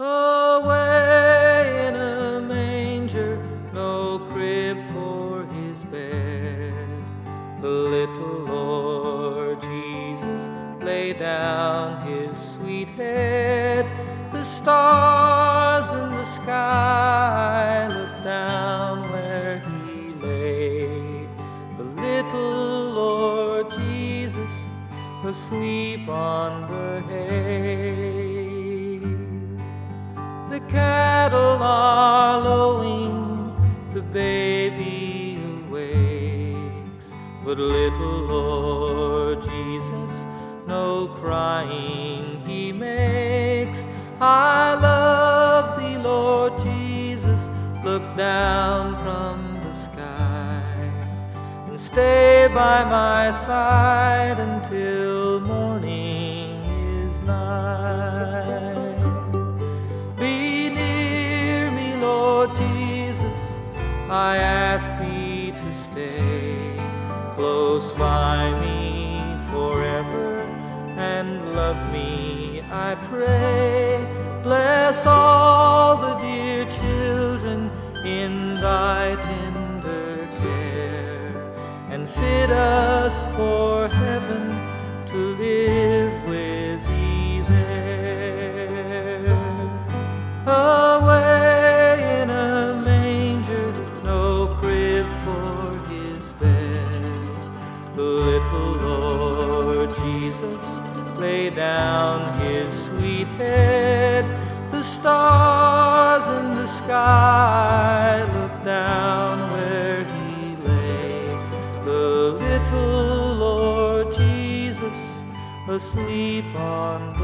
Away in a manger, no crib for his bed, the little Lord Jesus lay down his sweet head. The stars in the sky looked down where he lay, the little Lord Jesus asleep on the hay. The cattle are lowing, the baby awakes, but little Lord Jesus no crying he makes. I love thee, Lord Jesus, look down from the sky and stay by my side until morning is nigh. Be near me, Lord Jesus, I ask thee to stay close by me forever and love me, I pray. Bless all the dear children in thy tender care, and fit us for heaven to live with thee there. Away in a manger, no crib for his bed, the little Lord Jesus lay down his sweet head. The stars in the sky looked down where he lay, the little Lord Jesus asleep on